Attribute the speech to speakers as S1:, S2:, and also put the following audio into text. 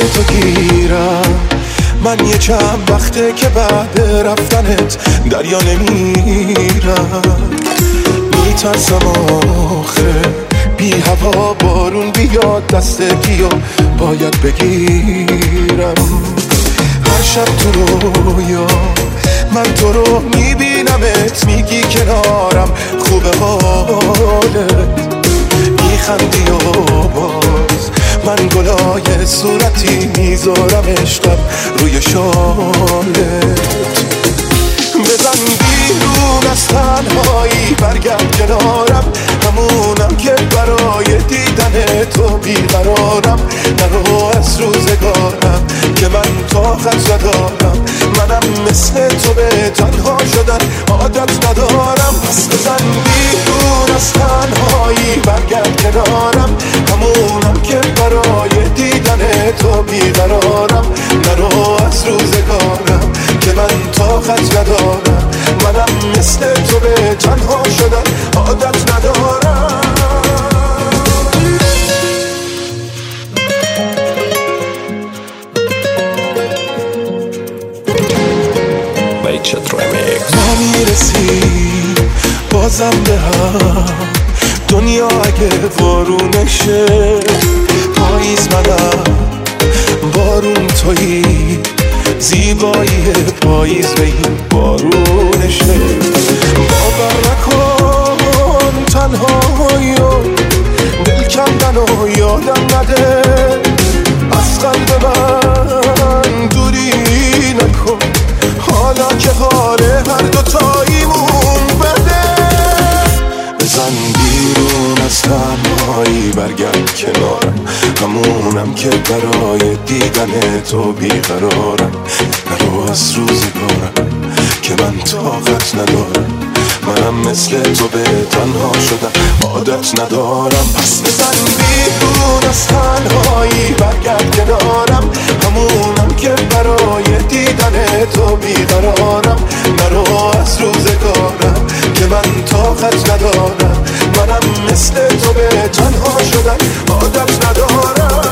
S1: تو گیرم. من یه چند وقته که بعد رفتنت دریا نمیرم. میترسم آخه بی هوا بارون بیاد دست کیو باید بگیرم. هر شب تو رویا من تو رو میبینمت، میگی کنارم خوبه حالت، میخندی و باز من گلای صورتی میذارم عشقم روی شالت. بزن بیرون از تنهایی برگرد کنارم، همونم که برای دیدن تو بیقرارم. نرو از روزگارم که من طاقت ندارم، منم مثل تو به تنها شدن عادت ندارم. پس بزن بیرون از تنهایی برگرد کنارم، همونم که برای دیدن تو بیقرارم. نرو از روزگارم که من طاقت ندارم، منم مثل تو به تنها شدن عادت ندارم. ما میرسیم بازم به هم، دنیا اگه بارونشه پاییز منم، بارون تویی، زیبایی پاییز به این بارونشه. باور نکن تنهاییو، دل کندن و یادم نده، از قلب من دوری نکن، حالا که حال هر دوتاییمون بده. بزن بیرون از تنهایی برگرد کنارم، همونم که برای دیدن تو بیقرارم. نرو از روزگارم که من طاقت ندارم، منم مثل تو به تنها شدم عادت ندارم. پس بزن بیرون از تنهایی برگرد کنارم، همونم که برای دیدن تو بیقرارم. نرو از روزگارم که من طاقت ندارم، منم مثل تو به تنها شدن عادت ندارم.